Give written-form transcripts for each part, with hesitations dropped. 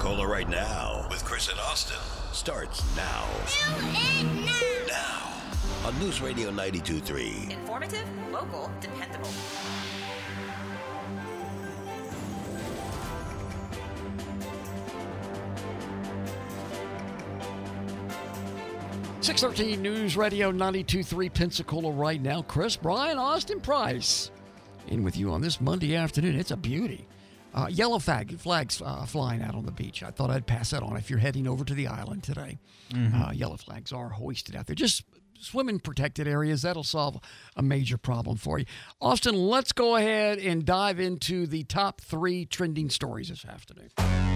Pensacola right now with Chris and Austin starts now. Now on News Radio 92.3. Informative, local, dependable. .613 News Radio 92.3 Pensacola right now. Chris, Brian, Austin Price in with you on this Monday afternoon. It's a beauty. Yellow flags flying out on the beach. I thought I'd pass that on if you're heading over to the island today. Yellow flags are hoisted out there. Just swim in protected areas. That'll solve a major problem for you. Austin, let's go ahead and dive into the top 3 trending stories this afternoon.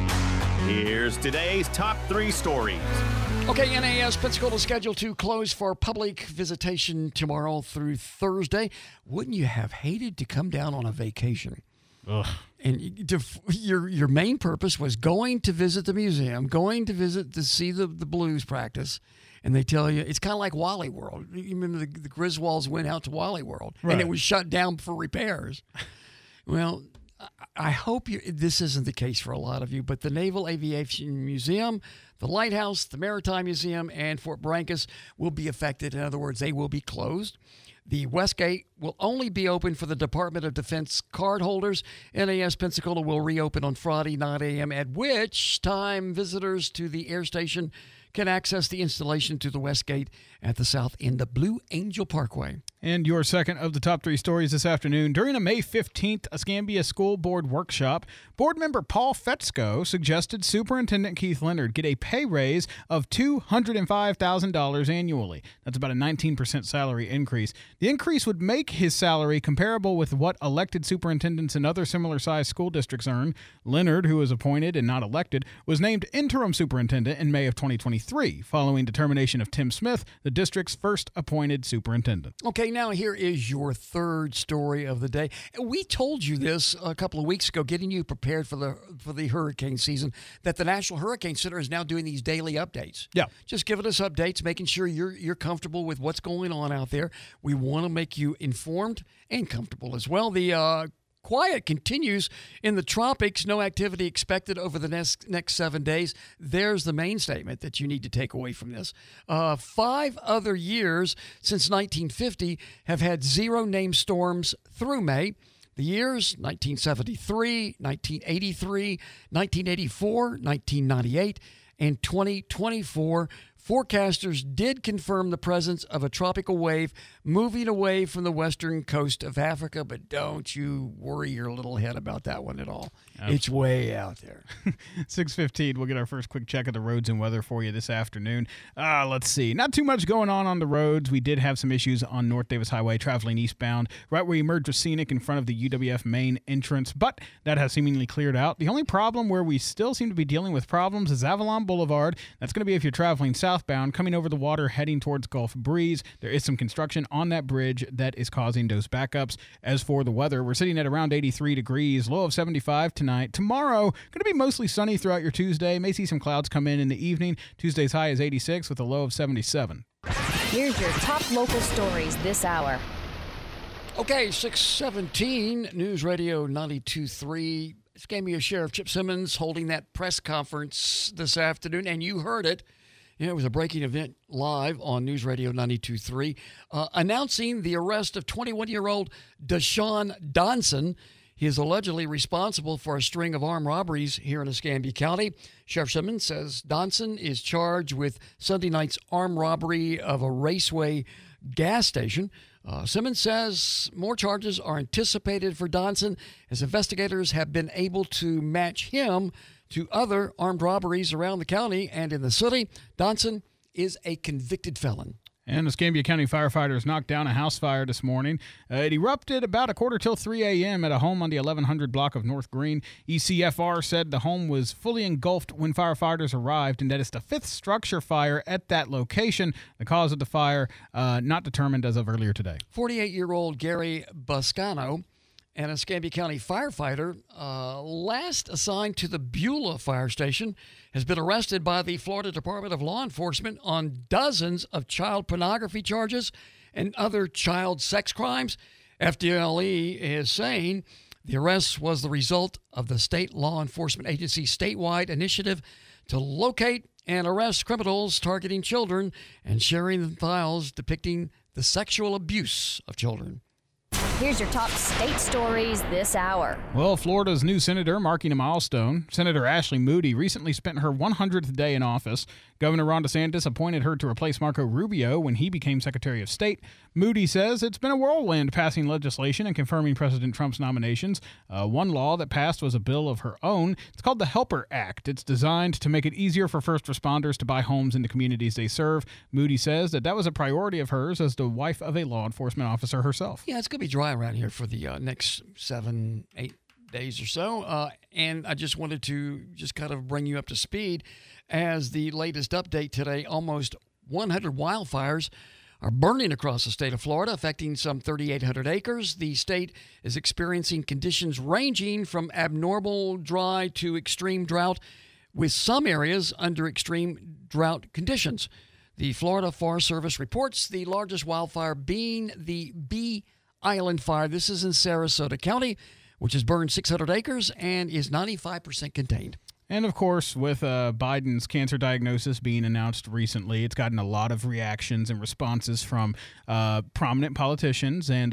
Here's today's top 3 stories. Okay, NAS Pensacola scheduled to close for public visitation tomorrow through Thursday. Wouldn't you have hated to come down on a vacation? Ugh. And your main purpose was going to visit the museum, going to see the blues practice, and they tell you it's kind of like Wally World. You remember the Griswolds went out to Wally World, right, and it was shut down for repairs. Well, I hope this isn't the case for a lot of you, but the Naval Aviation Museum, the Lighthouse, the Maritime Museum, and Fort Brancas will be affected. In other words, they will be closed. The Westgate will only be open for the Department of Defense cardholders. NAS Pensacola will reopen on Friday, 9 a.m., at which time visitors to the air station can access the installation to the Westgate at the south end of Blue Angel Parkway. And your second of the top 3 stories this afternoon. During a May 15th Escambia School Board workshop, board member Paul Fetzko suggested Superintendent Keith Leonard get a pay raise of $205,000 annually. That's about a 19% salary increase. The increase would make his salary comparable with what elected superintendents in other similar-sized school districts earn. Leonard, who was appointed and not elected, was named interim superintendent in May of 2023, following determination of Tim Smith, the district's first appointed superintendent. Okay, now here is your third story of the day. We told you this a couple of weeks ago, getting you prepared for the hurricane season, that the National Hurricane Center is now doing these daily updates. Yeah. Just giving us updates, making sure you're comfortable with what's going on out there. We want to make you informed and comfortable as well. The quiet continues in the tropics. No activity expected over the next 7 days. There's the main statement that you need to take away from this. 5 other years since 1950 have had 0 named storms through May. The years 1973, 1983, 1984, 1998, and 2024. Forecasters did confirm the presence of a tropical wave moving away from the western coast of Africa, but don't you worry your little head about that one at all. It's way out there. 6:15, we'll get our first quick check of the roads and weather for you this afternoon. Let's see. Not too much going on the roads. We did have some issues on North Davis Highway traveling eastbound, right where you merge with Scenic in front of the UWF main entrance, but that has seemingly cleared out. The only problem where we still seem to be dealing with problems is Avalon Boulevard. That's going to be if you're traveling southbound, coming over the water, heading towards Gulf Breeze. There is some construction on that bridge that is causing those backups. As for the weather, we're sitting at around 83 degrees, low of 75 tonight. Tomorrow, going to be mostly sunny throughout your Tuesday. May see some clouds come in the evening. Tuesday's high is 86 with a low of 77. Here's your top local stories this hour. Okay, 6:17, News Radio 92.3. Escambia Sheriff Chip Simmons holding that press conference this afternoon, and you heard it. Yeah, it was a breaking event live on News Radio 92.3, announcing the arrest of 21-year-old Deshaun Donson. He is allegedly responsible for a string of armed robberies here in Escambia County. Sheriff Simmons says Donson is charged with Sunday night's armed robbery of a Raceway gas station. Simmons says more charges are anticipated for Donson as investigators have been able to match him to other armed robberies around the county and in the city. Donson is a convicted felon. And Escambia County firefighters knocked down a house fire this morning. It erupted about 3 a.m. at a home on the 1100 block of North Green. ECFR said the home was fully engulfed when firefighters arrived and that it's the 5th structure fire at that location. The cause of the fire not determined as of earlier today. 48-year-old Gary Buscano, an Escambia County firefighter, last assigned to the Beulah Fire Station, has been arrested by the Florida Department of Law Enforcement on dozens of child pornography charges and other child sex crimes. FDLE is saying The arrest was the result of the state law enforcement agency's statewide initiative to locate and arrest criminals targeting children and sharing files depicting the sexual abuse of children. Here's your top state stories this hour. Well, Florida's new senator marking a milestone. Senator Ashley Moody recently spent her 100th day in office. Governor Ron DeSantis appointed her to replace Marco Rubio when he became Secretary of State. Moody says it's been a whirlwind passing legislation and confirming President Trump's nominations. One law that passed was a bill of her own. It's called the Helper Act. It's designed to make it easier for first responders to buy homes in the communities they serve. Moody says that was a priority of hers as the wife of a law enforcement officer herself. Yeah, it's going to be dry around here for the next 7-8 days or so. And I just wanted to just kind of bring you up to speed as the latest update today. Almost 100 wildfires are burning across the state of Florida, affecting some 3,800 acres. The state is experiencing conditions ranging from abnormal dry to extreme drought, with some areas under extreme drought conditions. The Florida Forest Service reports the largest wildfire being the Bee Island Fire. This is in Sarasota County, which has burned 600 acres and is 95% contained. And, of course, with Biden's cancer diagnosis being announced recently, it's gotten a lot of reactions and responses from prominent politicians, and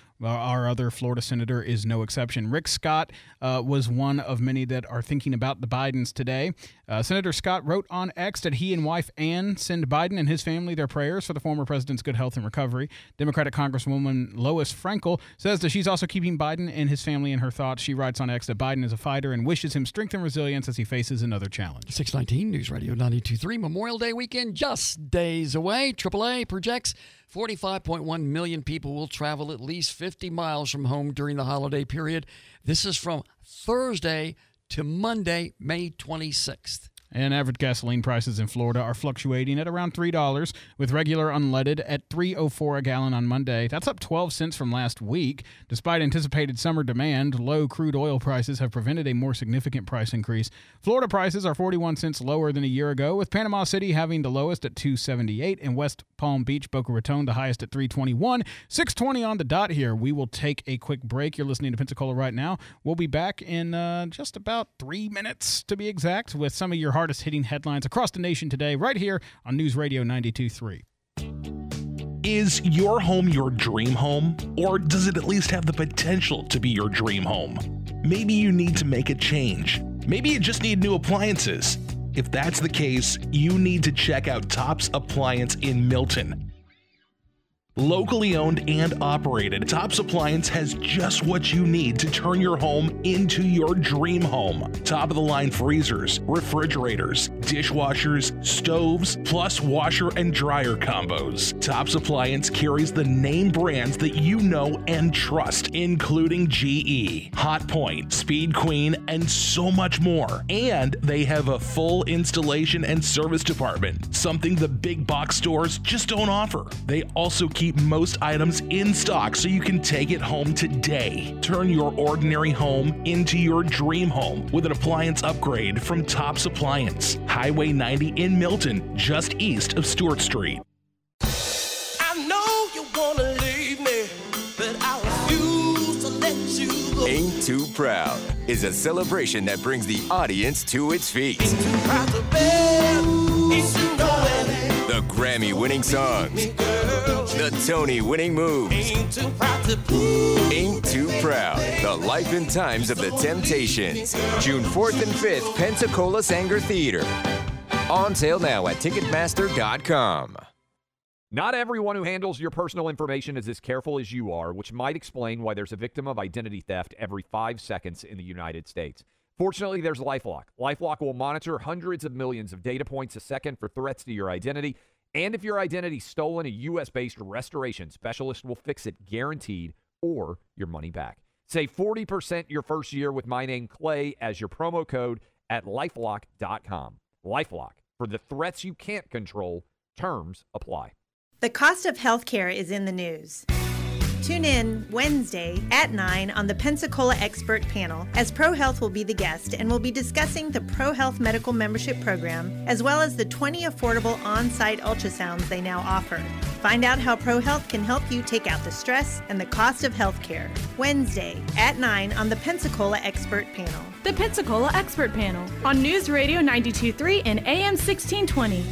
our other Florida senator is no exception. Rick Scott was one of many that are thinking about the Bidens today. Senator Scott wrote on X that he and wife Ann send Biden and his family their prayers for the former president's good health and recovery. Democratic Congresswoman Lois Frankel says that she's also keeping Biden and his family in her thoughts. She writes on X that Biden is a fighter and wishes him strength and resilience as he faces another challenge. 619 News Radio 92.3. Memorial Day weekend just days away. AAA projects 45.1 million people will travel at least 50 miles from home during the holiday period. This is from Thursday to Monday, May 26th. And average gasoline prices in Florida are fluctuating at around $3, with regular unleaded at $3.04 a gallon on Monday. That's up 12 cents from last week. Despite anticipated summer demand, low crude oil prices have prevented a more significant price increase. Florida prices are 41 cents lower than a year ago, with Panama City having the lowest at $2.78 and West Palm Beach, Boca Raton, the highest at $3.21. 6:20 on the dot here. We will take a quick break. You're listening to Pensacola right now. We'll be back in just about 3 minutes, to be exact, with some of your hardest hitting headlines across the nation today, right here on News Radio 92.3. Is your home your dream home? Or does it at least have the potential to be your dream home? Maybe you need to make a change. Maybe you just need new appliances. If that's the case, you need to check out Tops Appliance in Milton. Locally owned and operated, Tops Appliance has just what you need to turn your home into your dream home. Top-of-the-line freezers, refrigerators, dishwashers, stoves, plus washer and dryer combos. Tops Appliance carries the name brands that you know and trust, including GE, Hotpoint, Speed Queen, and so much more. And they have a full installation and service department, something the big box stores just don't offer. They also keep most items in stock so you can take it home today. Turn your ordinary home into your dream home with an appliance upgrade from Tops Appliance. Highway 90 in Milton, just east of Stewart Street. I know you wanna leave me, but I refuse to let you go. Ain't Too Proud is a celebration that brings the audience to its feet. Ain't too proud to bear, ain't too knowing. The Grammy-winning songs, the Tony-winning moves. Ain't too proud to please. Ain't Too Proud, the life and times of the Temptations. June 4th and 5th, Pensacola Sanger Theater. On sale now at Ticketmaster.com. Not everyone who handles your personal information is as careful as you are, which might explain why there's a victim of identity theft every 5 seconds in the United States. Fortunately, there's LifeLock. LifeLock will monitor hundreds of millions of data points a second for threats to your identity. And if your identity's stolen, a U.S.-based restoration specialist will fix it guaranteed or your money back. Save 40% your first year with my name, Clay, as your promo code at LifeLock.com. LifeLock. For the threats you can't control, terms apply. The cost of health care is in the news. Tune in Wednesday at 9 on the Pensacola Expert Panel, as ProHealth will be the guest and will be discussing the ProHealth Medical Membership Program, as well as the 20 affordable on-site ultrasounds they now offer. Find out how ProHealth can help you take out the stress and the cost of health care. Wednesday at 9 on the Pensacola Expert Panel. The Pensacola Expert Panel on News Radio 92.3 and AM 1620.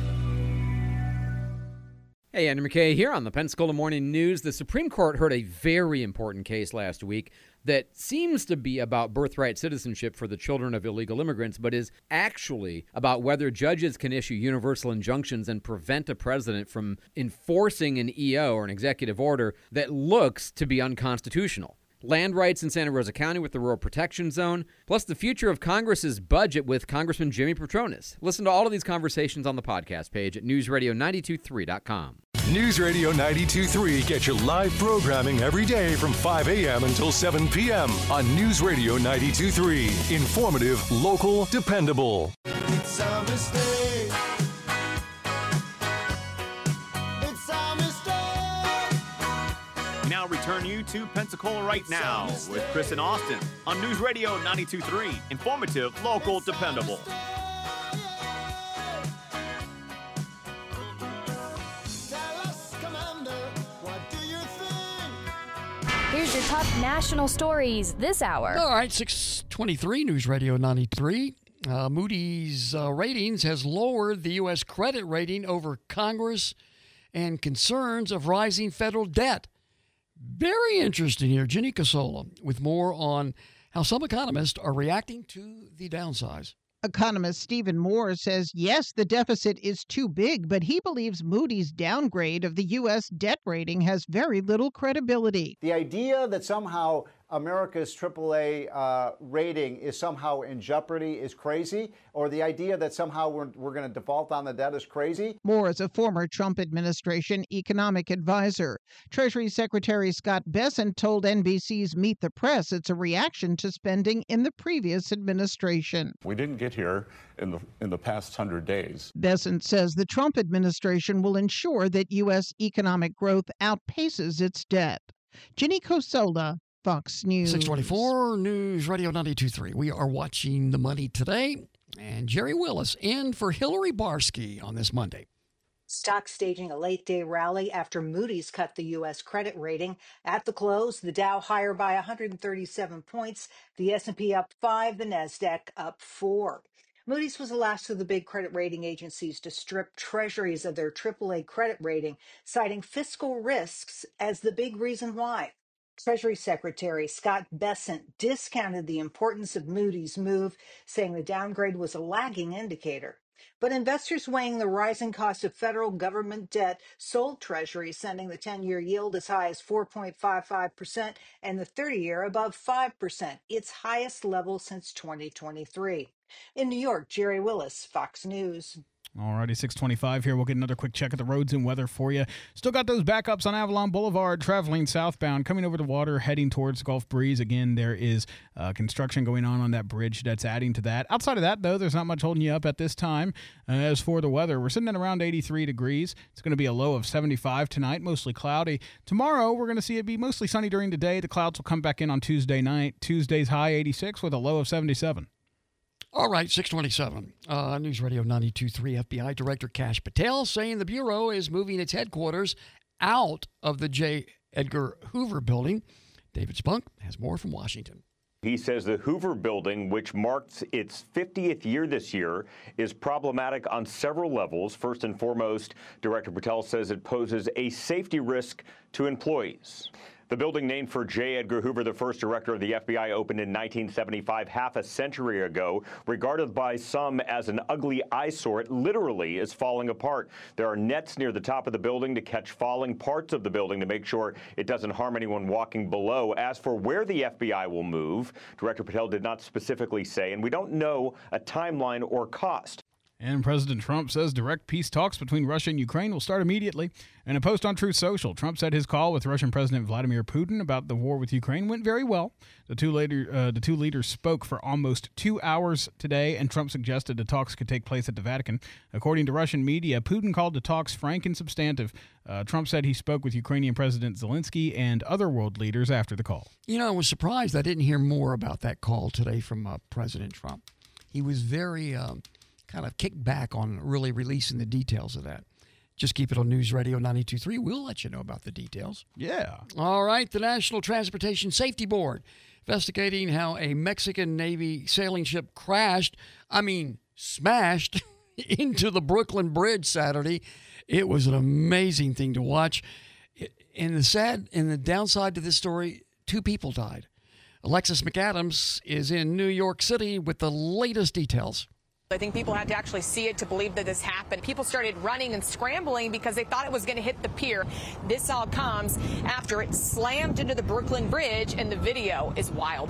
Hey, Andrew McKay here on the Pensacola Morning News. The Supreme Court heard a very important case last week that seems to be about birthright citizenship for the children of illegal immigrants, but is actually about whether judges can issue universal injunctions and prevent a president from enforcing an EO or an executive order that looks to be unconstitutional. Land rights in Santa Rosa County with the Rural Protection Zone, plus the future of Congress's budget with Congressman Jimmy Petronis. Listen to all of these conversations on the podcast page at newsradio923.com. News Radio 92.3 gets your live programming every day from 5 a.m. until 7 p.m. on News Radio 92.3. Informative, local, dependable. It's a mistake. It's a mistake. Now return you to Pensacola Right Now with Chris and Austin on News Radio 92.3. Informative, local, dependable. Here's your top national stories this hour. All right, 623 News Radio 93. Moody's Ratings has lowered the U.S. credit rating over Congress and concerns of rising federal debt. Very interesting here. Jenny Casola with more on how some economists are reacting to the downsize. Economist Stephen Moore says, yes, the deficit is too big, but he believes Moody's downgrade of the U.S. debt rating has very little credibility. The idea that somehow America's AAA rating is somehow in jeopardy is crazy, or the idea that somehow we're going to default on the debt is crazy. Moore is a former Trump administration economic advisor. Treasury Secretary Scott Bessent told NBC's Meet the Press it's a reaction to spending in the previous administration. We didn't get here in the past 100 days. Bessent says the Trump administration will ensure that U.S. economic growth outpaces its debt. Jenny Cosola, Fox News. 624 News Radio 92.3. We are watching The Money today, and Jerry Willis in for Hillary Barsky on this Monday. Stocks staging a late-day rally after Moody's cut the U.S. credit rating. At the close, the Dow higher by 137 points, the S&P up 5, the Nasdaq up 4. Moody's was the last of the big credit rating agencies to strip treasuries of their AAA credit rating, citing fiscal risks as the big reason why. Treasury Secretary Scott Bessent discounted the importance of Moody's move, saying the downgrade was a lagging indicator. But investors weighing the rising cost of federal government debt sold Treasuries, sending the 10-year yield as high as 4.55% and the 30-year above 5%, its highest level since 2023. In New York, Jerry Willis, Fox News. Alrighty, 625 here. We'll get another quick check of the roads and weather for you. Still got those backups on Avalon Boulevard, traveling southbound, coming over the water, heading towards Gulf Breeze. Again, there is construction going on that bridge that's adding to that. Outside of that, though, there's not much holding you up at this time. As for the weather, we're sitting at around 83 degrees. It's going to be a low of 75 tonight, mostly cloudy. Tomorrow, we're going to see it be mostly sunny during the day. The clouds will come back in on Tuesday night. Tuesday's high 86 with a low of 77. All right, 627. News Radio 92.3 FBI Director Kash Patel saying the Bureau is moving its headquarters out of the J. Edgar Hoover building. David Spunk has more from Washington. He says the Hoover building, which marks its 50th year this year, is problematic on several levels. First and foremost, Director Patel says it poses a safety risk to employees. The building named for J. Edgar Hoover, the first director of the FBI, opened in 1975, half a century ago. Regarded by some as an ugly eyesore, it literally is falling apart. There are nets near the top of the building to catch falling parts of the building to make sure it doesn't harm anyone walking below. As for where the FBI will move, Director Patel did not specifically say, and we don't know a timeline or cost. And President Trump says direct peace talks between Russia and Ukraine will start immediately. In a post on Truth Social, Trump said his call with Russian President Vladimir Putin about the war with Ukraine went very well. The two leaders spoke for almost 2 hours today, and Trump suggested the talks could take place at the Vatican. According to Russian media, Putin called the talks frank and substantive. Trump said he spoke with Ukrainian President Zelensky and other world leaders after the call. You know, I was surprised I didn't hear more about that call today from President Trump. He was very kind of kicked back on really releasing the details of that. Just keep it on News Radio 92.3. We'll let you know about the details. Yeah. All right. The National Transportation Safety Board investigating how a Mexican Navy sailing ship smashed into the Brooklyn Bridge Saturday. It was an amazing thing to watch. And the downside to this story, 2 people died. Alexis McAdams is in New York City with the latest details. I think people had to actually see it to believe that this happened. People started running and scrambling because they thought it was going to hit the pier. This all comes after it slammed into the Brooklyn Bridge, and the video is wild.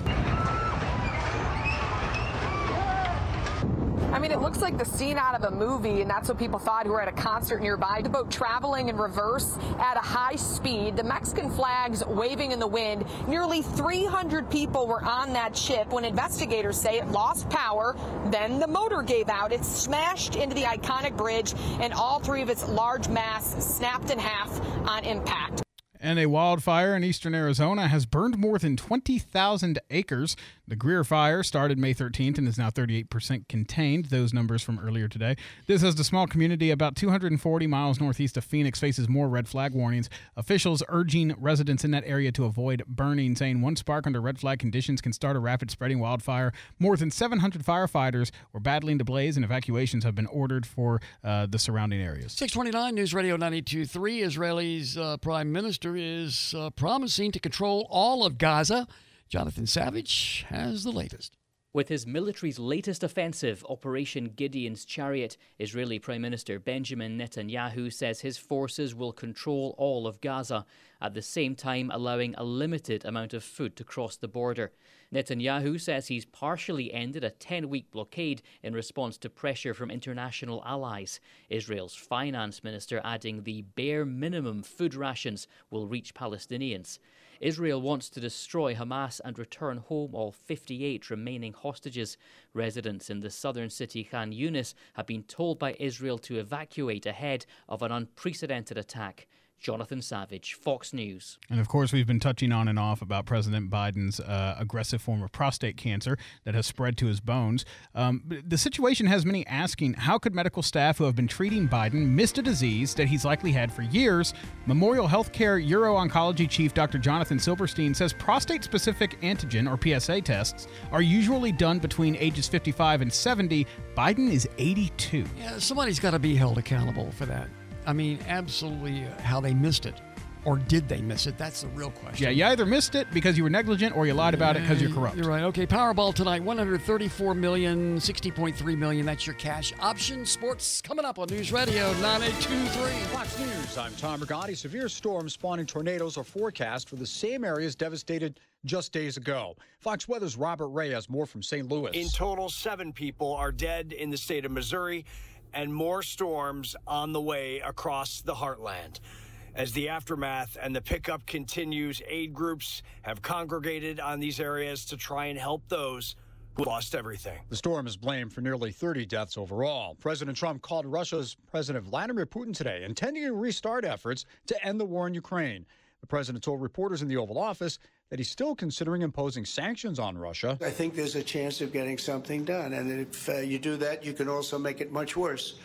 I mean, it looks like the scene out of a movie, and that's what people thought who were at a concert nearby. The boat traveling in reverse at a high speed, the Mexican flags waving in the wind. Nearly 300 people were on that ship when investigators say it lost power. Then the motor gave out. It smashed into the iconic bridge, and all 3 of its large masts snapped in half on impact. And a wildfire in eastern Arizona has burned more than 20,000 acres. The Greer Fire started May 13th and is now 38% contained, those numbers from earlier today. This as the small community about 240 miles northeast of Phoenix faces more red flag warnings. Officials urging residents in that area to avoid burning, saying one spark under red flag conditions can start a rapid spreading wildfire. More than 700 firefighters were battling the blaze, and evacuations have been ordered for the surrounding areas. 629 News Radio 92.3. Israel's Prime Minister is promising to control all of Gaza. Jonathan Savage has the latest. With his military's latest offensive, Operation Gideon's Chariot, Israeli Prime Minister Benjamin Netanyahu says his forces will control all of Gaza, at the same time allowing a limited amount of food to cross the border. Netanyahu says he's partially ended a 10-week blockade in response to pressure from international allies. Israel's finance minister adding the bare minimum food rations will reach Palestinians. Israel wants to destroy Hamas and return home all 58 remaining hostages. Residents in the southern city Khan Yunis have been told by Israel to evacuate ahead of an unprecedented attack. Jonathan Savage, Fox News. And of course, we've been touching on and off about President Biden's aggressive form of prostate cancer that has spread to his bones. The situation has many asking, how could medical staff who have been treating Biden miss a disease that he's likely had for years? Memorial Healthcare Uro-Oncology Chief Dr. Jonathan Silberstein says prostate-specific antigen, or PSA tests, are usually done between ages 55 and 70. Biden is 82. Yeah, somebody's got to be held accountable for that. I mean, absolutely how they missed it. Or did they miss it? That's the real question. Yeah, you either missed it because you were negligent or you lied about it because you're corrupt. You're right. Okay, Powerball tonight, $134 million, $60.3 million. That's your cash option. Sports coming up on News Radio 98.23. Fox News, I'm Tom Rigotti. Severe storms spawning tornadoes are forecast for the same areas devastated just days ago. Fox Weather's Robert Ray has more from St. Louis. In total, 7 people are dead in the state of Missouri, and more storms on the way across the heartland. As the aftermath and the pickup continues, aid groups have congregated on these areas to try and help those who lost everything. The storm is blamed for nearly 30 deaths overall. President Trump called Russia's President Vladimir Putin today, intending to restart efforts to end the war in Ukraine. The president told reporters in the Oval Office that he's still considering imposing sanctions on Russia. I think there's a chance of getting something done. And if you do that, you can also make it much worse.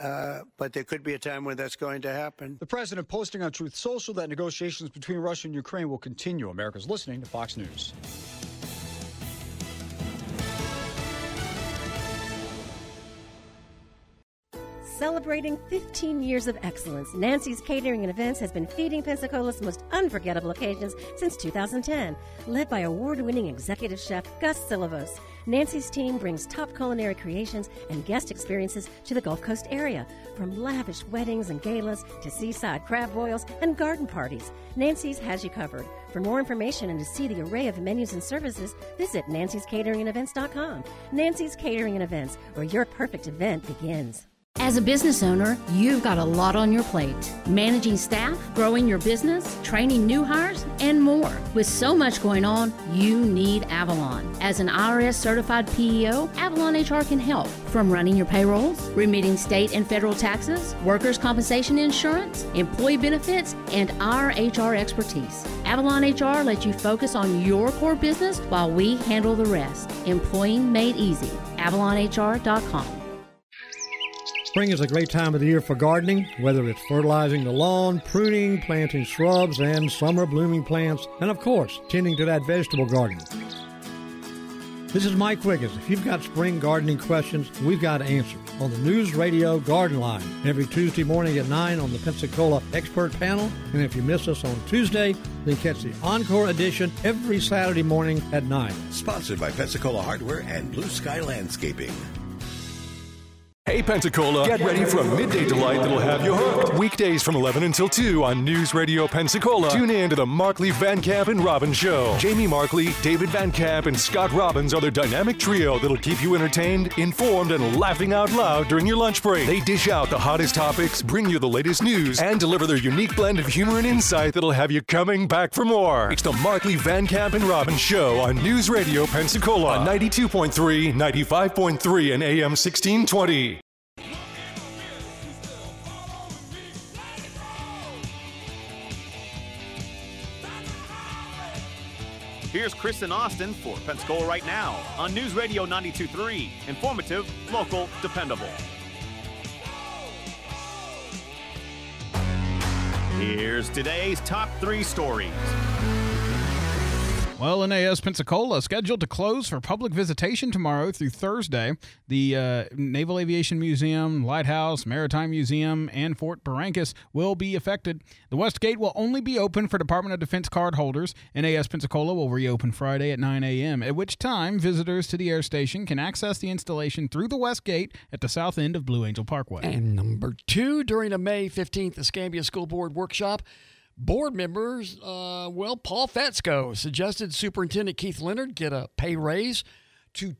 But there could be a time when that's going to happen. The president posting on Truth Social that negotiations between Russia and Ukraine will continue. America's listening to Fox News. Celebrating 15 years of excellence, Nancy's Catering and Events has been feeding Pensacola's most unforgettable occasions since 2010. Led by award-winning executive chef Gus Silvos, Nancy's team brings top culinary creations and guest experiences to the Gulf Coast area. From lavish weddings and galas to seaside crab boils and garden parties, Nancy's has you covered. For more information and to see the array of menus and services, visit nancyscateringandevents.com. Nancy's Catering and Events, where your perfect event begins. As a business owner, you've got a lot on your plate. Managing staff, growing your business, training new hires, and more. With so much going on, you need Avalon. As an IRS certified PEO, Avalon HR can help. From running your payrolls, remitting state and federal taxes, workers' compensation insurance, employee benefits, and our HR expertise. Avalon HR lets you focus on your core business while we handle the rest. Employing made easy. AvalonHR.com. Spring is a great time of the year for gardening, whether it's fertilizing the lawn, pruning, planting shrubs and summer blooming plants, and of course, tending to that vegetable garden. This is Mike Wiggins. If you've got spring gardening questions, we've got answers on the News Radio Garden Line every Tuesday morning at 9 on the Pensacola Expert Panel. And if you miss us on Tuesday, then catch the Encore edition every Saturday morning at 9. Sponsored by Pensacola Hardware and Blue Sky Landscaping. Hey Pensacola, get ready for a midday delight that'll have you hooked. Weekdays from 11 until 2 on News Radio Pensacola. Tune in to the Markley, Van Camp, and Robbins Show. Jamie Markley, David Van Camp, and Scott Robbins are the dynamic trio that'll keep you entertained, informed, and laughing out loud during your lunch break. They dish out the hottest topics, bring you the latest news, and deliver their unique blend of humor and insight that'll have you coming back for more. It's the Markley, Van Camp, and Robbins Show on News Radio Pensacola on 92.3, 95.3, and AM 1620. Here's Kristen Austin for Pensacola Right Now on News Radio 92.3. Informative, local, dependable. Here's today's top 3 stories. Well, NAS Pensacola scheduled to close for public visitation tomorrow through Thursday. The Naval Aviation Museum, Lighthouse, Maritime Museum, and Fort Barrancas will be affected. The West Gate will only be open for Department of Defense card holders. NAS Pensacola will reopen Friday at 9 a.m., at which time visitors to the air station can access the installation through the West Gate at the south end of Blue Angel Parkway. And number 2, during a May 15th Escambia School Board workshop, board members, Paul Fetzko suggested Superintendent Keith Leonard get a pay raise to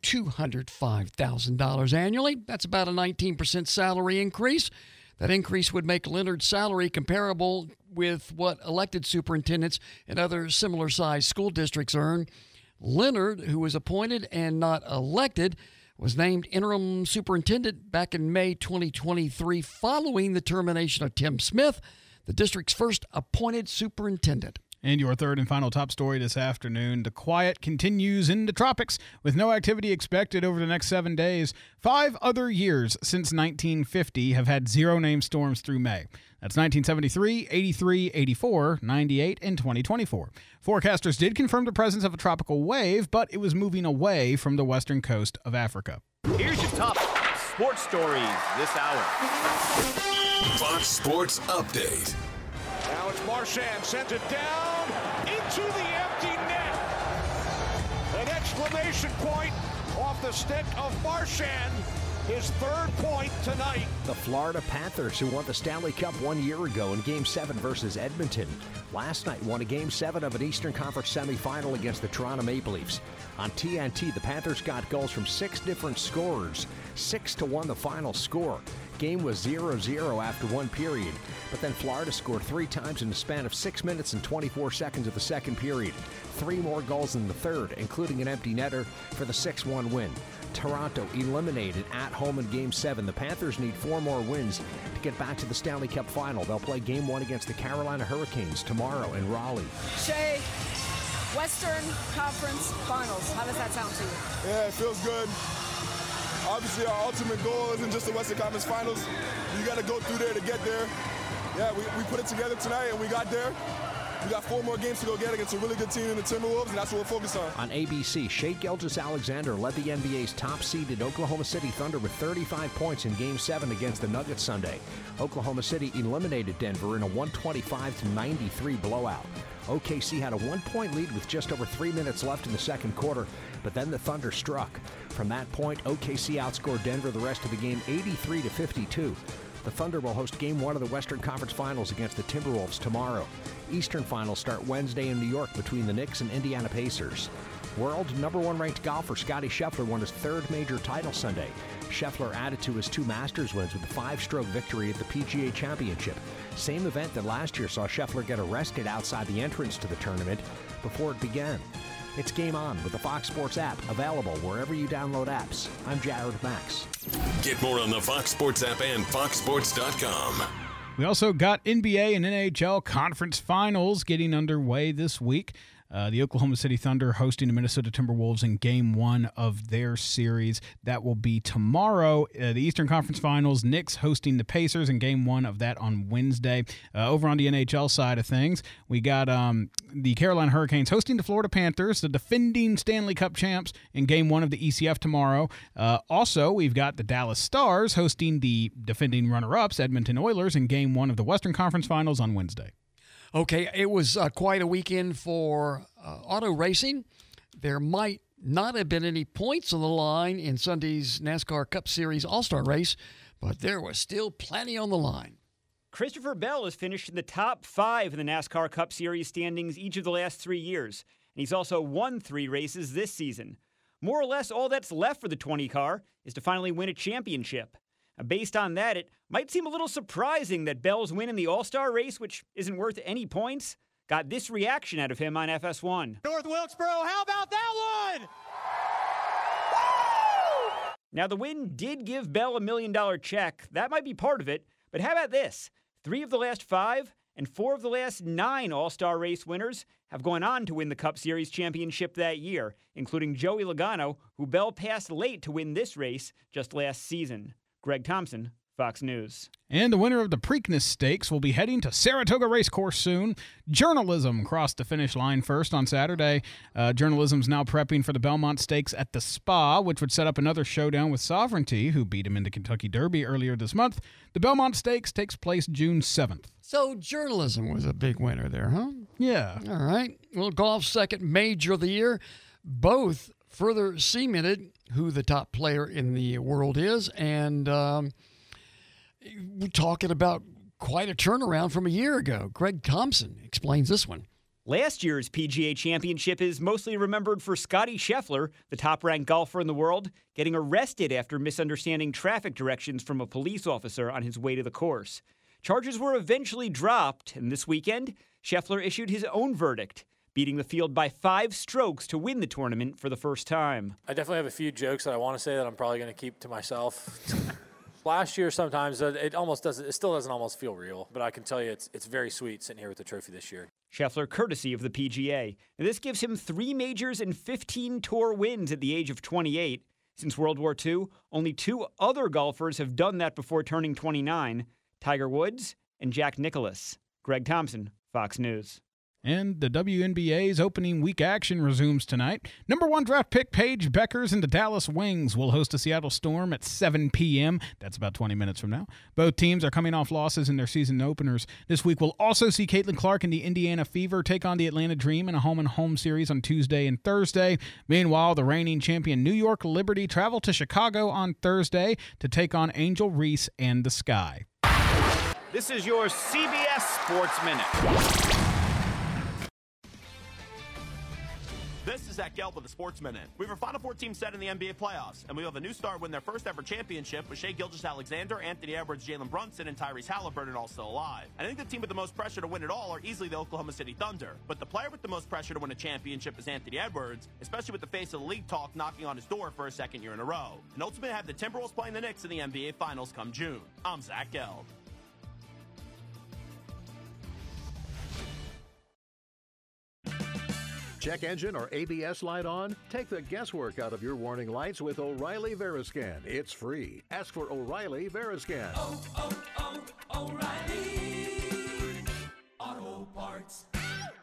$205,000 annually. That's about a 19% salary increase. That increase would make Leonard's salary comparable with what elected superintendents in other similar-sized school districts earn. Leonard, who was appointed and not elected, was named interim superintendent back in May 2023 following the termination of Tim Smith, the district's first appointed superintendent. And your third and final top story this afternoon. The quiet continues in the tropics with no activity expected over the next 7 days. 5 other years since 1950 have had 0 named storms through May. That's 1973, 83, 84, 98, and 2024. Forecasters did confirm the presence of a tropical wave, but it was moving away from the western coast of Africa. Here's your top sports stories this hour. Fox Sports Update. Now it's Marchand, sent it down into the empty net. An exclamation point off the stick of Marchand. His 3rd point tonight. The Florida Panthers, who won the Stanley Cup 1 year ago in Game 7 versus Edmonton, last night won a Game 7 of an Eastern Conference semifinal against the Toronto Maple Leafs. On TNT, the Panthers got goals from 6 different scorers, 6-1 the final score. Game was 0-0 after 1 period, but then Florida scored 3 times in the span of 6 minutes and 24 seconds of the second period. 3 more goals in the third, including an empty netter for the 6-1 win. Toronto eliminated at home in Game 7. The Panthers need 4 more wins to get back to the Stanley Cup final. They'll play Game 1 against the Carolina Hurricanes tomorrow in Raleigh. Shay, Western Conference Finals. How does that sound to you? Yeah, it feels good. Obviously, our ultimate goal isn't just the Western Conference Finals. You got to go through there to get there. Yeah, we put it together tonight, and we got there. We got 4 more games to go get against a really good team in the Timberwolves, and that's what we're focused on. On ABC, Shai Gilgeous-Alexander led the NBA's top-seeded Oklahoma City Thunder with 35 points in Game 7 against the Nuggets Sunday. Oklahoma City eliminated Denver in a 125-93 blowout. OKC had a 1-point lead with just over 3 minutes left in the second quarter, but then the Thunder struck. From that point, OKC outscored Denver the rest of the game 83-52. The Thunder will host Game 1 of the Western Conference Finals against the Timberwolves tomorrow. Eastern Finals start Wednesday in New York between the Knicks and Indiana Pacers. World #1 ranked golfer Scottie Scheffler won his 3rd major title Sunday. Scheffler added to his 2 Masters wins with a 5-stroke victory at the PGA Championship. Same event that last year saw Scheffler get arrested outside the entrance to the tournament before it began. It's Game On with the Fox Sports app, available wherever you download apps. I'm Jared Max. Get more on the Fox Sports app and foxsports.com. We also got NBA and NHL conference finals getting underway this week. The Oklahoma City Thunder hosting the Minnesota Timberwolves in Game 1 of their series. That will be tomorrow. The Eastern Conference Finals, Knicks hosting the Pacers in Game 1 of that on Wednesday. Over on the NHL side of things, we got the Carolina Hurricanes hosting the Florida Panthers, the defending Stanley Cup champs, in Game 1 of the ECF tomorrow. Also, we've got the Dallas Stars hosting the defending runner-ups, Edmonton Oilers, in Game 1 of the Western Conference Finals on Wednesday. Okay, it was quite a weekend for auto racing. There might not have been any points on the line in Sunday's NASCAR Cup Series All-Star race, but there was still plenty on the line. Christopher Bell has finished in the top 5 in the NASCAR Cup Series standings each of the last 3 years, and he's also won 3 races this season. More or less all that's left for the 20 car is to finally win a championship. Based on that, it might seem a little surprising that Bell's win in the All-Star race, which isn't worth any points, got this reaction out of him on FS1. North Wilkesboro, how about that one? Woo! Now, the win did give Bell $1 million check. That might be part of it. But how about this? 3 of the last 5 and 4 of the last 9 All-Star race winners have gone on to win the Cup Series championship that year, including Joey Logano, who Bell passed late to win this race just last season. Greg Thompson, Fox News. And the winner of the Preakness Stakes will be heading to Saratoga Racecourse soon. Journalism crossed the finish line first on Saturday. Journalism's now prepping for the Belmont Stakes at the Spa, which would set up another showdown with Sovereignty, who beat him in the Kentucky Derby earlier this month. The Belmont Stakes takes place June 7th. So Journalism was a big winner there, huh? Yeah. All right. Well, golf's second major of the year. Both further cemented who the top player in the world is, and we're talking about quite a turnaround from a year ago. Greg Thompson explains this one. Last year's PGA Championship is mostly remembered for Scottie Scheffler, the top-ranked golfer in the world, getting arrested after misunderstanding traffic directions from a police officer on his way to the course. Charges were eventually dropped, and this weekend, Scheffler issued his own verdict, beating the field by 5 strokes to win the tournament for the first time. I definitely have a few jokes that I want to say that I'm probably going to keep to myself. Last year, sometimes it still doesn't almost feel real, but I can tell you it's very sweet sitting here with the trophy this year. Scheffler, courtesy of the PGA. Now, this gives him 3 majors and 15 tour wins at the age of 28. Since World War II, only 2 other golfers have done that before turning 29, Tiger Woods and Jack Nicklaus. Greg Thompson, Fox News. And the WNBA's opening week action resumes tonight. Number 1 draft pick Paige Beckers and the Dallas Wings will host the Seattle Storm at 7 p.m. That's about 20 minutes from now. Both teams are coming off losses in their season openers. This week we'll also see Caitlin Clark and the Indiana Fever take on the Atlanta Dream in a home-and-home series on Tuesday and Thursday. Meanwhile, the reigning champion New York Liberty travel to Chicago on Thursday to take on Angel Reese and the Sky. This is your CBS Sports Minute. This is Zach Gelb with the Sports Minute. We have a Final Four team set in the NBA playoffs, and we have a new star win their first ever championship with Shai Gilgeous-Alexander, Anthony Edwards, Jalen Brunson, and Tyrese Halliburton all still alive. I think the team with the most pressure to win it all are easily the Oklahoma City Thunder. But the player with the most pressure to win a championship is Anthony Edwards, especially with the face of the league talk knocking on his door for a second year in a row. And ultimately have the Timberwolves playing the Knicks in the NBA Finals come June. I'm Zach Gelb. Check engine or ABS light on? Take the guesswork out of your warning lights with O'Reilly Veriscan. It's free. Ask for O'Reilly Veriscan. O'Reilly Auto Parts.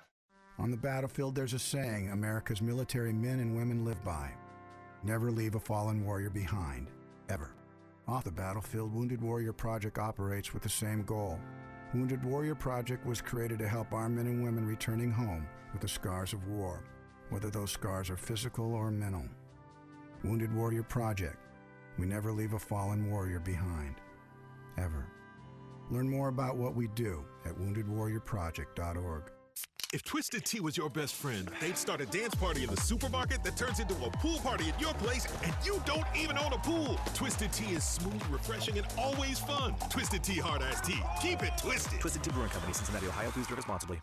On the battlefield, there's a saying America's military men and women live by. Never leave a fallen warrior behind, ever. Off the battlefield, Wounded Warrior Project operates with the same goal. Wounded Warrior Project was created to help our men and women returning home with the scars of war, whether those scars are physical or mental. Wounded Warrior Project. We never leave a fallen warrior behind, ever. Learn more about what we do at woundedwarriorproject.org. If Twisted Tea was your best friend, they'd start a dance party in the supermarket that turns into a pool party at your place, and you don't even own a pool. Twisted Tea is smooth, refreshing, and always fun. Twisted Tea Hard Iced Tea. Keep it twisted. Twisted Tea Brewing Company, Cincinnati, Ohio. Please drink responsibly.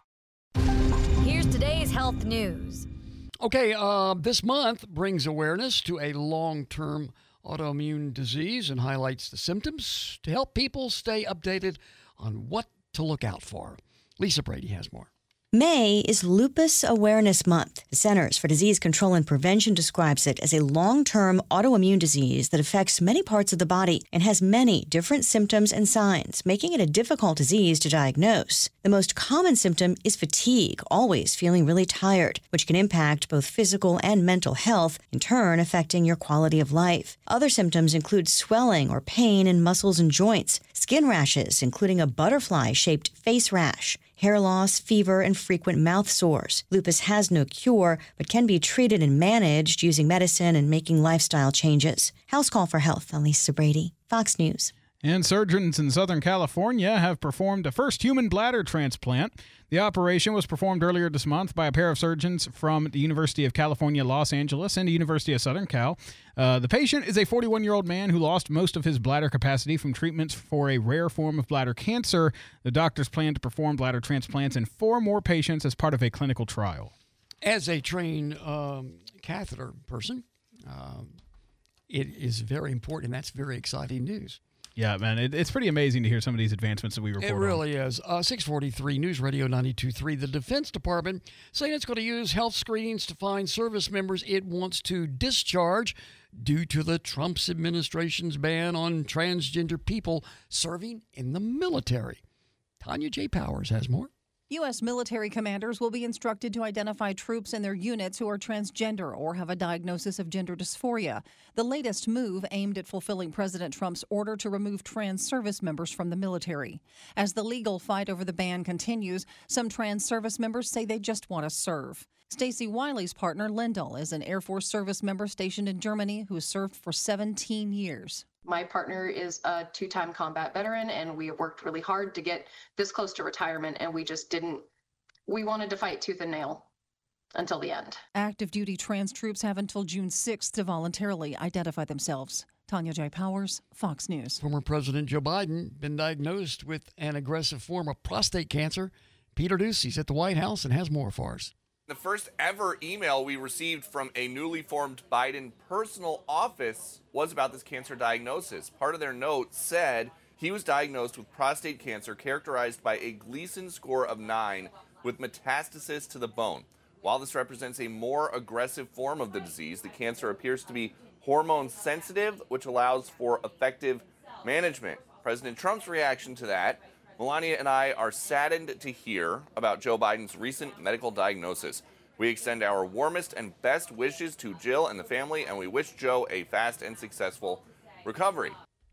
Here's today's health news. Okay, this month brings awareness to a long-term autoimmune disease and highlights the symptoms to help people stay updated on what to look out for. Lisa Brady has more. May is Lupus Awareness Month. The Centers for Disease Control and Prevention describes it as a long-term autoimmune disease that affects many parts of the body and has many different symptoms and signs, making it a difficult disease to diagnose. The most common symptom is fatigue, always feeling really tired, which can impact both physical and mental health, in turn affecting your quality of life. Other symptoms include swelling or pain in muscles and joints, skin rashes, including a butterfly-shaped face rash, hair loss, fever, and frequent mouth sores. Lupus has no cure, but can be treated and managed using medicine and making lifestyle changes. House Call for Health. I'm Lisa Brady, Fox News. And surgeons in Southern California have performed a first human bladder transplant. The operation was performed earlier this month by a pair of surgeons from the University of California, Los Angeles, and the University of Southern Cal. The patient is a 41-year-old man who lost most of his bladder capacity from treatments for a rare form of bladder cancer. The doctors plan to perform bladder transplants in 4 more patients as part of a clinical trial. As a trained catheter person, it is very important, and that's very exciting news. Yeah, man, it's pretty amazing to hear some of these advancements that we report on. It really is. 643 News Radio 92.3. The Defense Department saying it's going to use health screenings to find service members it wants to discharge due to the Trump administration's ban on transgender people serving in the military. Tanya J. Powers has more. U.S. military commanders will be instructed to identify troops in their units who are transgender or have a diagnosis of gender dysphoria. The latest move aimed at fulfilling President Trump's order to remove trans service members from the military. As the legal fight over the ban continues, some trans service members say they just want to serve. Stacey Wiley's partner, Lyndall, is an Air Force service member stationed in Germany who served for 17 years. My partner is a 2-time combat veteran, and we worked really hard to get this close to retirement, and we wanted to fight tooth and nail until the end. Active duty trans troops have until June 6th to voluntarily identify themselves. Tanya J. Powers, Fox News. Former President Joe Biden been diagnosed with an aggressive form of prostate cancer. Peter Doocy's at the White House and has more for us. The first ever email we received from a newly formed Biden personal office was about this cancer diagnosis. Part of their note said he was diagnosed with prostate cancer characterized by a Gleason score of 9 with metastasis to the bone. While this represents a more aggressive form of the disease, the cancer appears to be hormone sensitive, which allows for effective management. President Trump's reaction to that: Melania and I are saddened to hear about Joe Biden's recent medical diagnosis. We extend our warmest and best wishes to Jill and the family, and we wish Joe a fast and successful recovery.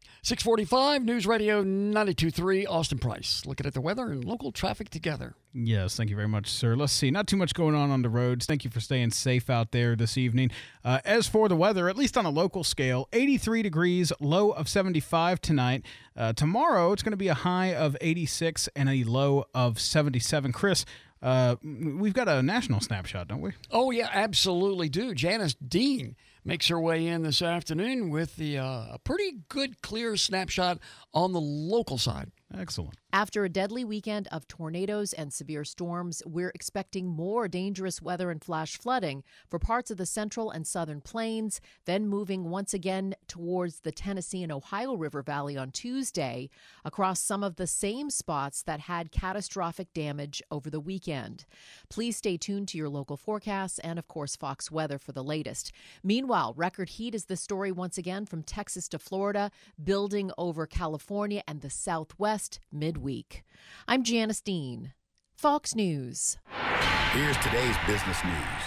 645 News Radio 92.3, Austin Price. Looking at the weather and local traffic together. Yes, thank you very much, sir. Let's see. Not too much going on the roads. Thank you for staying safe out there this evening. As for the weather, at least on a local scale, 83 degrees, low of 75 tonight. Tomorrow, it's going to be a high of 86 and a low of 77. Chris, we've got a national snapshot, don't we? Oh, yeah, absolutely do. Janice Dean makes her way in this afternoon with a pretty good, clear snapshot on the local side. Excellent. After a deadly weekend of tornadoes and severe storms, we're expecting more dangerous weather and flash flooding for parts of the central and southern plains, then moving once again towards the Tennessee and Ohio River Valley on Tuesday, across some of the same spots that had catastrophic damage over the weekend. Please stay tuned to your local forecasts and, of course, Fox Weather for the latest. Meanwhile, record heat is the story once again from Texas to Florida, building over California and the Southwest midweek. I'm Janice Dean, Fox News. Here's today's business news.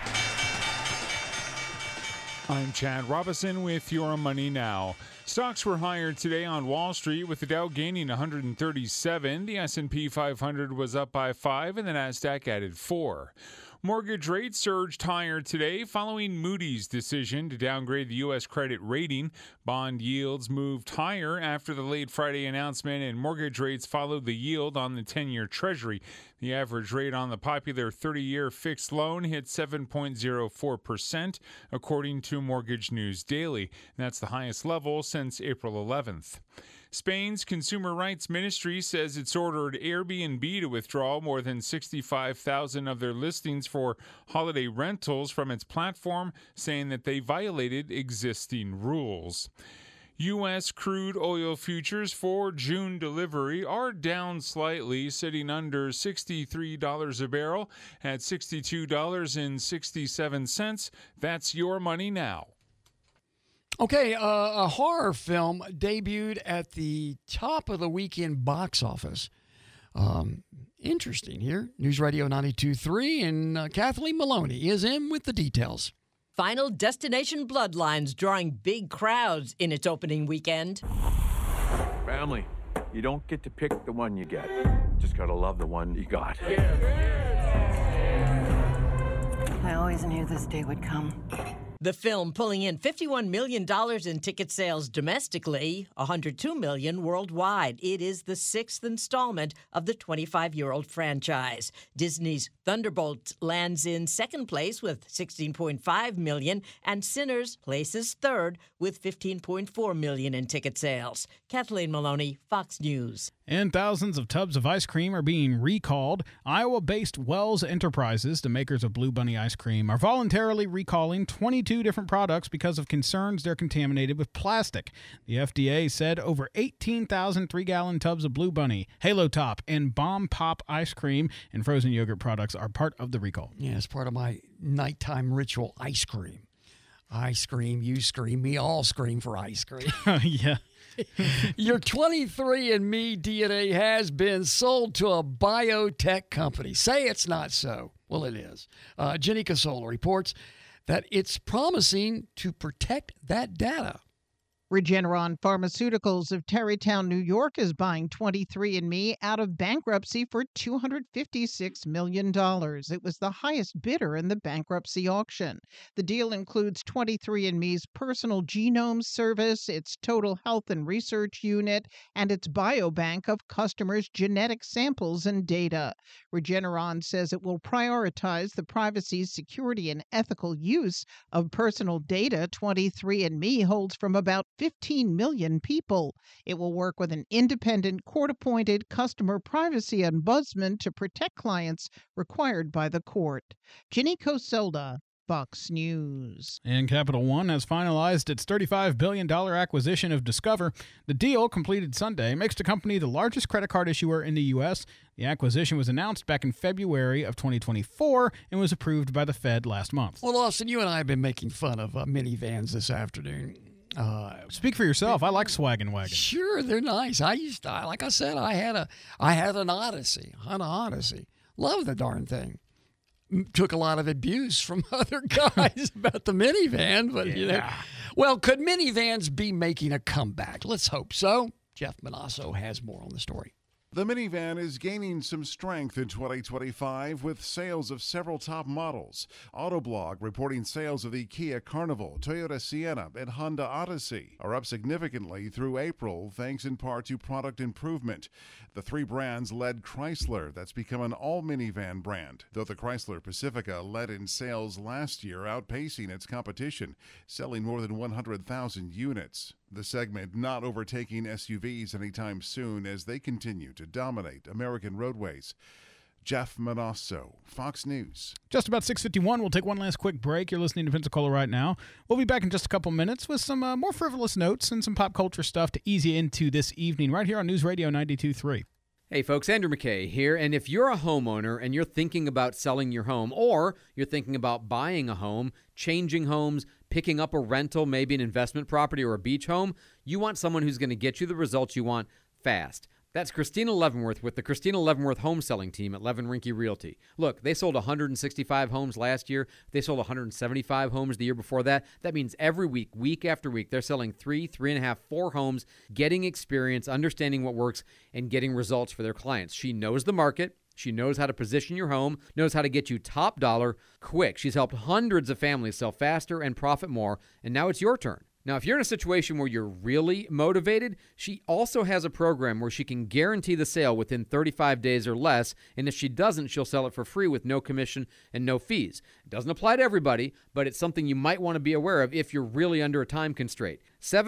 I'm Chad Robinson with your Money Now. Stocks were higher today on Wall Street, with the Dow gaining 137. The S&P 500 was up by 5, and the Nasdaq added 4. Mortgage rates surged higher today following Moody's decision to downgrade the U.S. credit rating. Bond yields moved higher after the late Friday announcement, and mortgage rates followed the yield on the 10-year Treasury. The average rate on the popular 30-year fixed loan hit 7.04%, according to Mortgage News Daily. That's the highest level since April 11th. Spain's Consumer Rights Ministry says it's ordered Airbnb to withdraw more than 65,000 of their listings for holiday rentals from its platform, saying that they violated existing rules. U.S. crude oil futures for June delivery are down slightly, sitting under $63 a barrel at $62.67. That's your Money Now. Okay, a horror film debuted at the top of the weekend box office. Interesting here. News Radio 92.3, and Kathleen Maloney is in with the details. Final Destination Bloodlines drawing big crowds in its opening weekend. Family, you don't get to pick the one you get. Just gotta love the one you got. I always knew this day would come. The film pulling in $51 million in ticket sales domestically, $102 million worldwide. It is the sixth installment of the 25-year-old franchise. Disney's Thunderbolts lands in second place with $16.5 million, and Sinners places third with $15.4 million in ticket sales. Kathleen Maloney, Fox News. And thousands of tubs of ice cream are being recalled. Iowa-based Wells Enterprises, the makers of Blue Bunny ice cream, are voluntarily recalling 22 different products because of concerns they're contaminated with plastic. The FDA said over 18,000 3-gallon tubs of Blue Bunny, Halo Top, and Bomb Pop ice cream and frozen yogurt products are part of the recall. Yeah, it's part of my nighttime ritual, ice cream. I scream, you scream, we all scream for ice cream. Yeah. Your 23andMe DNA has been sold to a biotech company. Say it's not so. Well, it is. Jenny Casola reports that it's promising to protect that data. Regeneron Pharmaceuticals of Tarrytown, New York is buying 23andMe out of bankruptcy for $256 million. It was the highest bidder in the bankruptcy auction. The deal includes 23andMe's personal genome service, its total health and research unit, and its biobank of customers' genetic samples and data. Regeneron says it will prioritize the privacy, security, and ethical use of personal data 23andMe holds from about 15 million people. It will work with an independent, court-appointed customer privacy ombudsman to protect clients required by the court. Jenny Coselda, Fox News. And Capital One has finalized its $35 billion acquisition of Discover. The deal, completed Sunday, makes the company the largest credit card issuer in the U.S. The acquisition was announced back in February of 2024 and was approved by the Fed last month. Well, Austin, you and I have been making fun of minivans this afternoon. Speak for yourself. I like Swaggin' Wagon. Sure, they're nice. Like I said, I had an Odyssey. Love the darn thing. Took a lot of abuse from other guys about the minivan, but you know. Well, could minivans be making a comeback? Let's hope so. Jeff Manasso has more on the story. The minivan is gaining some strength in 2025 with sales of several top models. Autoblog reporting sales of the Kia Carnival, Toyota Sienna, and Honda Odyssey are up significantly through April, thanks in part to product improvement. The three brands led Chrysler, that's become an all-minivan brand, though the Chrysler Pacifica led in sales last year, outpacing its competition, selling more than 100,000 units. The segment not overtaking SUVs anytime soon as they continue to dominate American roadways. Jeff Manasso, Fox News. Just about 6:51. We'll take one last quick break. You're listening to Pensacola right now. We'll be back in just a couple minutes with some more frivolous notes and some pop culture stuff to ease you into this evening right here on News Radio 92.3. Hey folks, Andrew McKay here, and if you're a homeowner and you're thinking about selling your home, or you're thinking about buying a home, changing homes, picking up a rental, maybe an investment property or a beach home, you want someone who's going to get you the results you want fast. That's Christina Leavenworth with the Christina Leavenworth home selling team at Levin Rinke Realty. Look, they sold 165 homes last year. They sold 175 homes the year before that. That means every week after week, they're selling 3.5, 4 homes, getting experience, understanding what works, and getting results for their clients. She knows the market. She knows how to position your home, knows how to get you top dollar quick. She's helped hundreds of families sell faster and profit more, and now it's your turn. Now, if you're in a situation where you're really motivated, she also has a program where she can guarantee the sale within 35 days or less, and if she doesn't, she'll sell it for free with no commission and no fees. It doesn't apply to everybody, but it's something you might want to be aware of if you're really under a time constraint.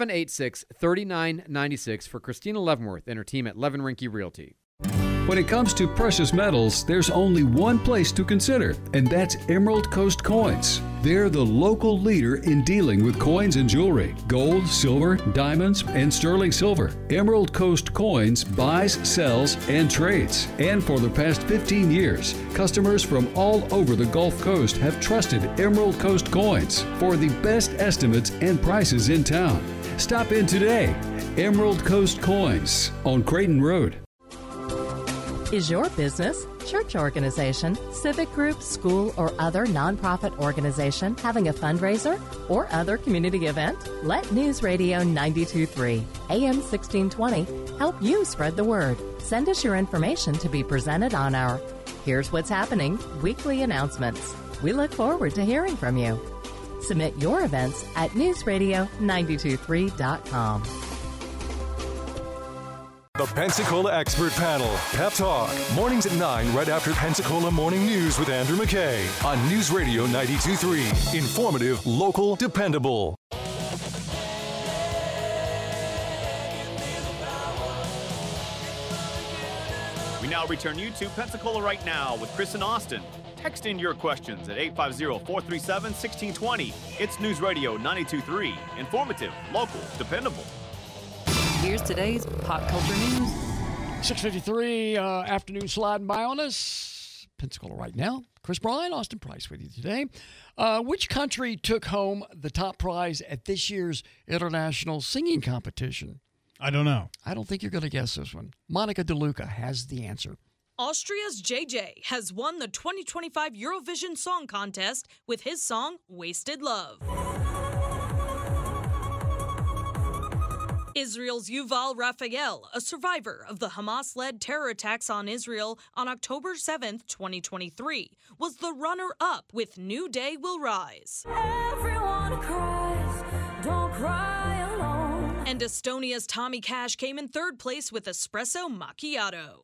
786-3996 for Christina Leavenworth and her team at Levin Rinke Realty. When it comes to precious metals, there's only one place to consider, and that's Emerald Coast Coins. They're the local leader in dealing with coins and jewelry, gold, silver, diamonds, and sterling silver. Emerald Coast Coins buys, sells, and trades. And for the past 15 years, customers from all over the Gulf Coast have trusted Emerald Coast Coins for the best estimates and prices in town. Stop in today. Emerald Coast Coins on Creighton Road. Is your business, church organization, civic group, school, or other nonprofit organization having a fundraiser or other community event? Let News Radio 92.3, AM 1620 help you spread the word. Send us your information to be presented on our Here's What's Happening weekly announcements. We look forward to hearing from you. Submit your events at newsradio923.com. The Pensacola Expert Panel, Pep Talk, mornings at 9 right after Pensacola Morning News with Andrew McKay on News Radio 92.3. Informative, local, dependable. We now return you to Pensacola Right Now with Chris and Austin. Text in your questions at 850-437-1620. It's News Radio 92.3. Informative, local, dependable. Here's today's pop culture news. 6:53 afternoon sliding by on us. Pensacola Right Now. Chris Bryan, Austin Price with you today. Which country took home the top prize at this year's international singing competition? I don't know. I don't think you're going to guess this one. Monica DeLuca has the answer. Austria's JJ has won the 2025 Eurovision Song Contest with his song Wasted Love. Israel's Yuval Raphael, a survivor of the Hamas-led terror attacks on Israel on October 7, 2023, was the runner-up with New Day Will Rise. Everyone cries, don't cry alone. And Estonia's Tommy Cash came in third place with Espresso Macchiato.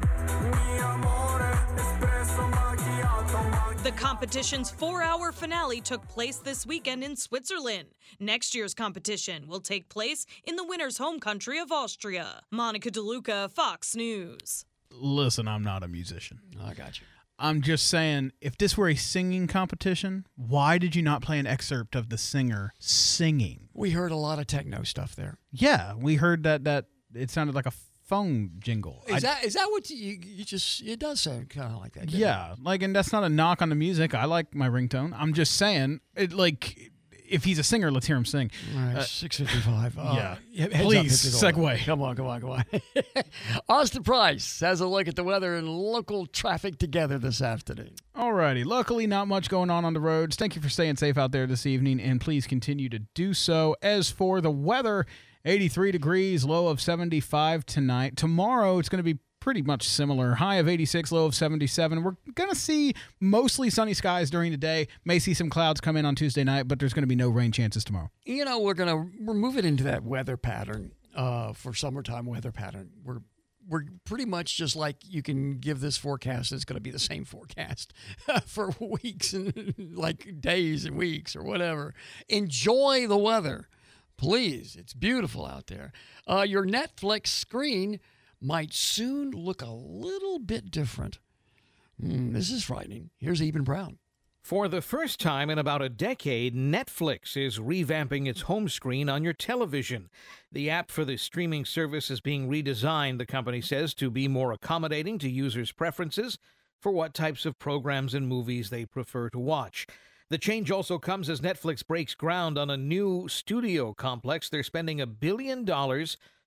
The competition's 4-hour finale took place this weekend in Switzerland. Next year's competition will take place in the winner's home country of Austria. Monica DeLuca, Fox News. Listen, I'm not a musician. I got you. I'm just saying, if this were a singing competition, why did you not play an excerpt of the singer singing? We heard a lot of techno stuff there. Yeah, we heard that it sounded like a phone jingle. Is that what you just, it does sound kind of like that. Yeah, and that's not a knock on the music. I like my ringtone. I'm just saying, if he's a singer, let's hear him sing. All right, 6:55. Yeah, please, segue. Come on. Austin Price has a look at the weather and local traffic together this afternoon. All righty. Luckily, not much going on the roads. Thank you for staying safe out there this evening, and please continue to do so. As for the weather, 83 degrees, low of 75 tonight. Tomorrow, it's going to be pretty much similar. High of 86, low of 77. We're going to see mostly sunny skies during the day. May see some clouds come in on Tuesday night, but there's going to be no rain chances tomorrow. You know, we're moving into that weather pattern for summertime weather pattern. We're pretty much just like you can give this forecast. It's going to be the same forecast for weeks and like days and weeks or whatever. Enjoy the weather. Please, it's beautiful out there. Your Netflix screen might soon look a little bit different. This is frightening. Here's Eben Brown. For the first time in about a decade, Netflix is revamping its home screen on your television. The app for the streaming service is being redesigned, the company says, to be more accommodating to users' preferences for what types of programs and movies they prefer to watch. The change also comes as Netflix breaks ground on a new studio complex. They're spending $1 billion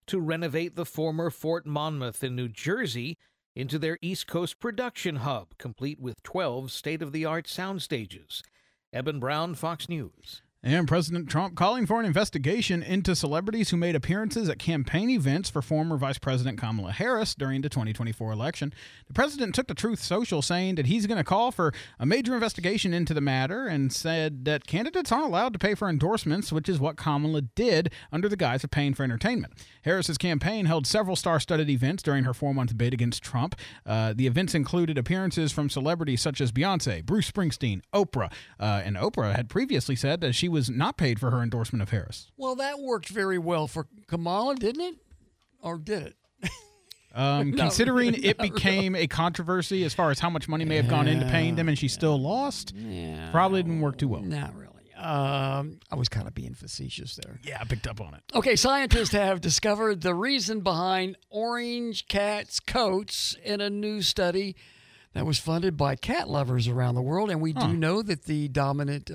to renovate the former Fort Monmouth in New Jersey into their East Coast production hub, complete with 12 state-of-the-art sound stages. Eben Brown, Fox News. And President Trump calling for an investigation into celebrities who made appearances at campaign events for former Vice President Kamala Harris during the 2024 election. The president took to Truth Social saying that he's going to call for a major investigation into the matter and said that candidates aren't allowed to pay for endorsements, which is what Kamala did under the guise of paying for entertainment. Harris's campaign held several star-studded events during her 4-month bid against Trump. The events included appearances from celebrities such as Beyonce, Bruce Springsteen, Oprah, and Oprah had previously said that she was not paid for her endorsement of Harris. Well, that worked very well for Kamala, didn't it? Or did it? Considering it became a controversy as far as how much money may have gone into paying them and she still lost, probably didn't work too well. Not really. I was kind of being facetious there. Yeah, I picked up on it. Okay, scientists have discovered the reason behind orange cats' coats in a new study that was funded by cat lovers around the world. And we do know that the dominant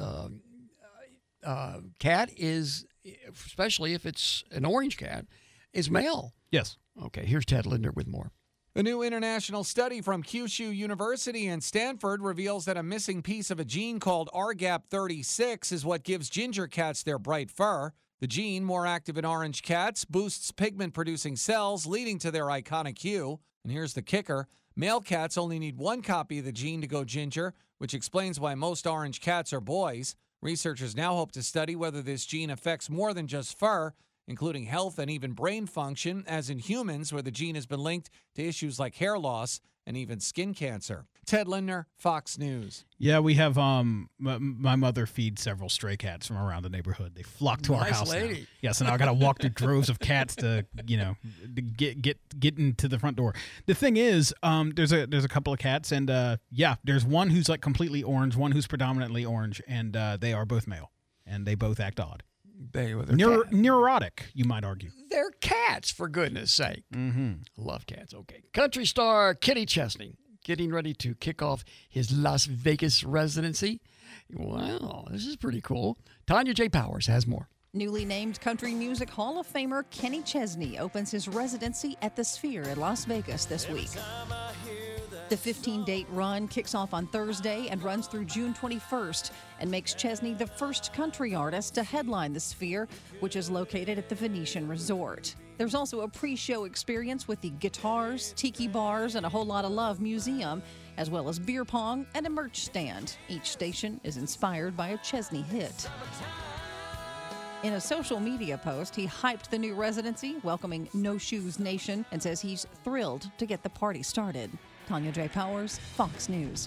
cat is, especially if it's an orange cat, is male. Yes. Okay, here's Ted Linder with more. A new international study from Kyushu University and Stanford reveals that a missing piece of a gene called RGAP36 is what gives ginger cats their bright fur. The gene, more active in orange cats, boosts pigment-producing cells, leading to their iconic hue. And here's the kicker. Male cats only need one copy of the gene to go ginger, which explains why most orange cats are boys. Researchers now hope to study whether this gene affects more than just fur, including health and even brain function, as in humans, where the gene has been linked to issues like hair loss and even skin cancer. Ted Lindner, Fox News. Yeah, we have my mother feeds several stray cats from around the neighborhood. They flock to our house lady. now. Yeah, so now I got to walk through droves of cats to get into the front door. The thing is, there's a couple of cats, and there's one who's like completely orange, one who's predominantly orange, and they are both male, and they both act odd. Neurotic, you might argue. They're cats, for goodness sake. Mm-hmm. Love cats. Okay. Country star Kenny Chesney getting ready to kick off his Las Vegas residency. Wow, this is pretty cool. Tanya J. Powers has more. Newly named Country Music Hall of Famer Kenny Chesney opens his residency at the Sphere in Las Vegas this week. The 15-date run kicks off on Thursday and runs through June 21st and makes Chesney the first country artist to headline the Sphere, which is located at the Venetian Resort. There's also a pre-show experience with the Guitars, Tiki Bars, and a Whole Lot of Love Museum, as well as beer pong and a merch stand. Each station is inspired by a Chesney hit. In a social media post, he hyped the new residency, welcoming No Shoes Nation, and says he's thrilled to get the party started. Tanya J. Powers, Fox News.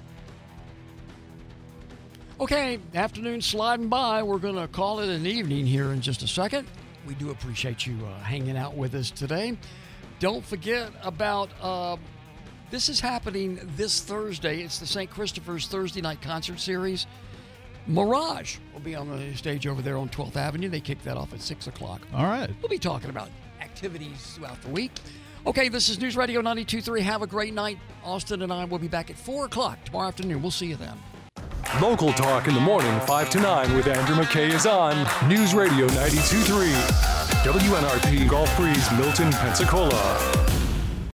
Okay, afternoon sliding by. We're going to call it an evening here in just a second. We do appreciate you hanging out with us today. Don't forget about, this is happening this Thursday. It's the St. Christopher's Thursday night concert series. Mirage will be on the stage over there on 12th Avenue. They kick that off at 6 o'clock. All right. We'll be talking about activities throughout the week. Okay, this is News Radio 92.3. Have a great night. Austin and I will be back at 4 o'clock tomorrow afternoon. We'll see you then. Local Talk in the morning, 5 to 9 with Andrew McKay is on News Radio 92.3. WNRP Gulf Breeze, Milton, Pensacola.